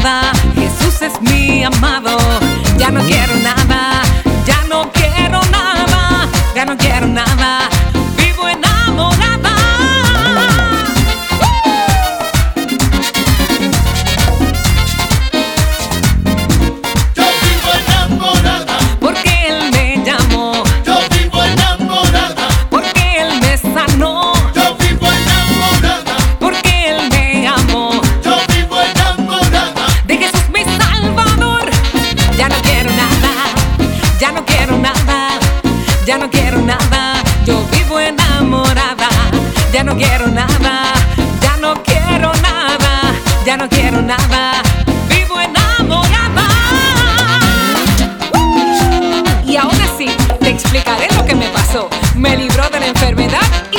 nada, Jesús es mi amado. Ya no quiero nada, ya no quiero nada, ya no quiero nada. Vivo enamorada. Yo vivo enamorada. Porque Él me llamó, Yo vivo enamorada. porque Él me sanó, Yo vivo enamorada. porque Él me amó. Yo vivo enamorada. De Jesús mi Salvador. Ya no quiero nada, ya no quiero nada, ya no quiero nada. Yo vivo enamorada. Ya no quiero nada, ya no quiero nada, ya no quiero nada. Vivo enamorada. Y ahora sí, te explicaré lo que me pasó. Me libró de la enfermedad